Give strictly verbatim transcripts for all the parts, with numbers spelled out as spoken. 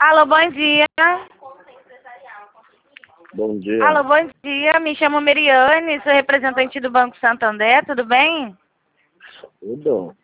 Alô, bom dia. Bom dia. Alô, bom dia. Me chamo Meriane, sou representante do Banco Santander, tudo bem? Tudo?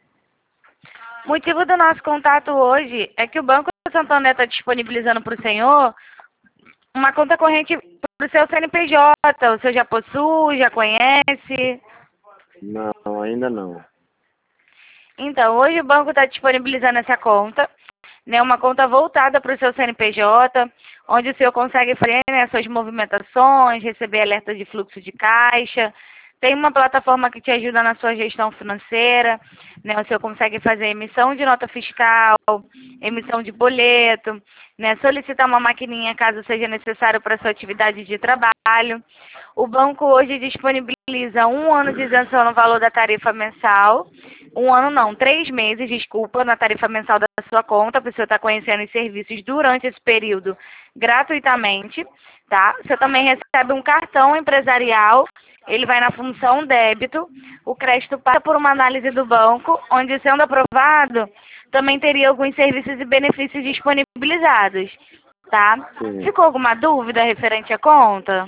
O motivo do nosso contato hoje é que o Banco Santander está disponibilizando para o senhor uma conta corrente para o seu C N P J. O senhor já possui, já conhece? Não, ainda não. Então, hoje o banco está disponibilizando essa conta, né, uma conta voltada para o seu C N P J, onde o senhor consegue fazer, né, suas movimentações, receber alertas de fluxo de caixa. Tem uma plataforma que te ajuda na sua gestão financeira, né, o senhor consegue fazer emissão de nota fiscal, emissão de boleto, né, solicitar uma maquininha caso seja necessário para sua atividade de trabalho. O banco hoje disponibiliza um ano de isenção no valor da tarifa mensal. Um ano não, três meses, desculpa, na tarifa mensal da sua conta, para o senhor estar conhecendo os serviços durante esse período gratuitamente, tá? O senhor também recebe um cartão empresarial, ele vai na função débito, o crédito passa por uma análise do banco, onde, sendo aprovado, também teria alguns serviços e benefícios disponibilizados, tá? Sim. Ficou alguma dúvida referente à conta?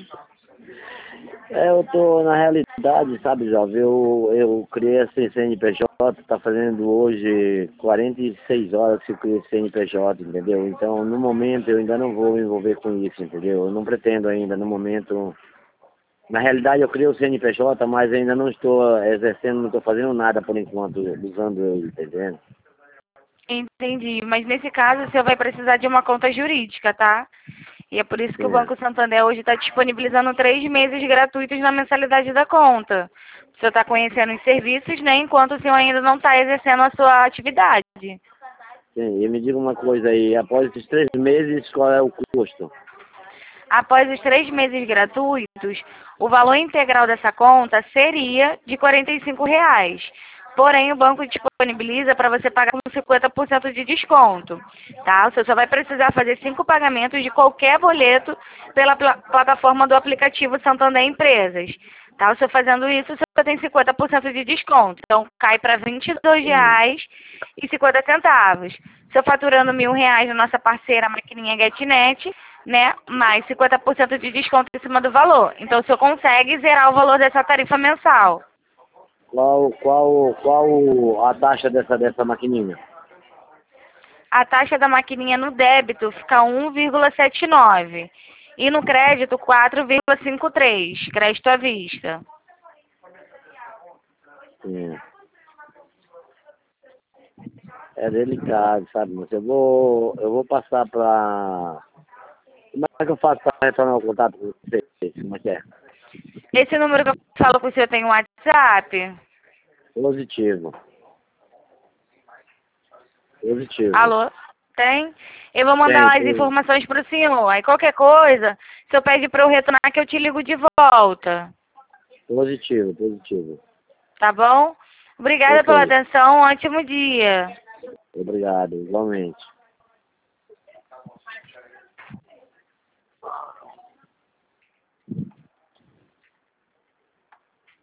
É, eu tô, na realidade, sabe, Jovem, eu, eu criei esse C N P J, tá fazendo hoje quarenta e seis horas que eu criei esse C N P J, entendeu? Então, no momento, eu ainda não vou me envolver com isso, entendeu? Eu não pretendo ainda, no momento... Na realidade, eu criei o C N P J, mas ainda não estou exercendo, não estou fazendo nada por enquanto, usando ele, entendeu? Entendi, mas nesse caso o senhor vai precisar de uma conta jurídica, tá? E é por isso que o Sim. Banco Santander hoje está disponibilizando três meses gratuitos na mensalidade da conta. O senhor está conhecendo os serviços, né? Enquanto o senhor ainda não está exercendo a sua atividade. Sim, e me diga uma coisa aí, após esses três meses, qual é o custo? Após os três meses gratuitos, o valor integral dessa conta seria de quarenta e cinco reais. Porém, o banco disponibiliza para você pagar com cinquenta por cento de desconto, tá? Você só vai precisar fazer cinco pagamentos de qualquer boleto pela pla plataforma do aplicativo Santander Empresas, tá? Você fazendo isso, você tem cinquenta por cento de desconto. Então, cai para vinte e dois reais e cinquenta centavos. Se eu faturando mil reais na nossa parceira maquininha GetNet, né, mais cinquenta por cento de desconto em cima do valor. Então, o senhor consegue zerar o valor dessa tarifa mensal. Qual, qual, qual a taxa dessa, dessa maquininha? A taxa da maquininha no débito fica um vírgula setenta e nove e no crédito quatro vírgula cinquenta e três, crédito à vista. Sim. É delicado, sabe, moça? Eu vou, eu vou passar para... Como é que eu faço para retornar o contato com vocês? Como é que é? Esse número que eu falo com o senhor tem um WhatsApp? Positivo. Positivo. Alô? Tem? Eu vou mandar Tem, lá as tem. informações para o senhor. Aí qualquer coisa, o senhor pede para eu retornar que eu te ligo de volta. Positivo, positivo. Tá bom? Obrigada pela Ok. atenção. Um ótimo dia. Obrigado, igualmente.